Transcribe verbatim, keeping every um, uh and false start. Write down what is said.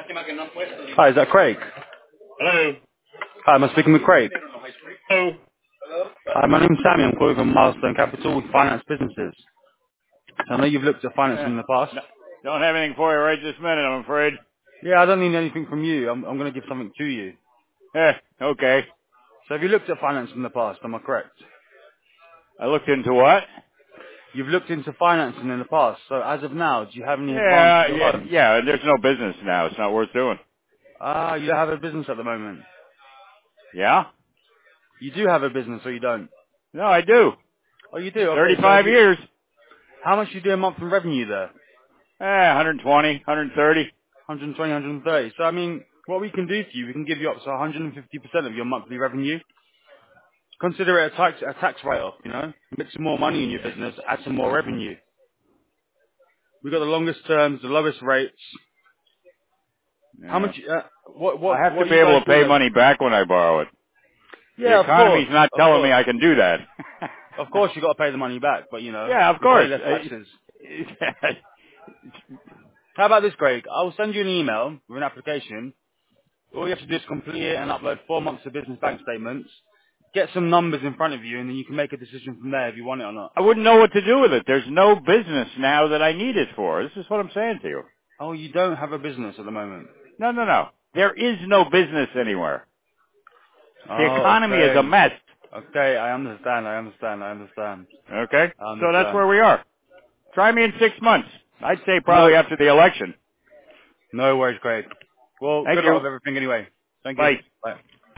Hi, is that Craig? Hello. Hi, am I speaking with Craig? Hello. Hi, my name's Sammy. I'm calling from Milestone Capital with finance businesses. I know you've looked at finance Eh, in the past. no, don't have anything for you right this minute, I'm afraid. Yeah, I don't need anything from you. I'm, I'm going to give something to you. Eh, okay. So have you looked at finance in the past? Am I correct? I looked into what? You've looked into financing in the past. So as of now, do you have any Yeah, advances or yeah, loans? yeah, there's no business now. It's not worth doing. Ah, you don't have a business at the moment. Yeah? You do have a business or you don't? No, I do. Oh, you do? Okay, so have thirty-five you, years. how much do you do a month in revenue there? Eh, one twenty, one thirty. one twenty, one thirty. So I mean, what we can do for you, we can give you up to one hundred fifty percent of your monthly revenue. Consider it a tax a tax write-off, you know. Make some more money in your business, add some more revenue. We've got the longest terms, the lowest rates. How Yeah. much? Uh, what I what have to what be you guys able to do pay then? money back when I borrow it. The Yeah, of course, economy's not of telling me course, I can do that. of course. You got to pay the money back, but you know yeah, of you pay course. less taxes. Eh, How about this, Greg? I'll send you an email with an application. All you have to do is complete it and upload four months of business bank statements. Get some numbers in front of you, and then you can make a decision from there if you want it or not. I wouldn't know what to do with it. There's no business now that I need it for. This is what I'm saying to you. Oh, you don't have a business at the moment. No, no, no. There is no business anywhere. The Oh, economy is a okay. mess. Okay, I understand, I understand, I understand. Okay? I So that's understand. where we are. Try me in six months. I'd say No, probably after the election. no worries, Craig. Well, Thank good luck you. with everything anyway. Thank you. Bye. Bye.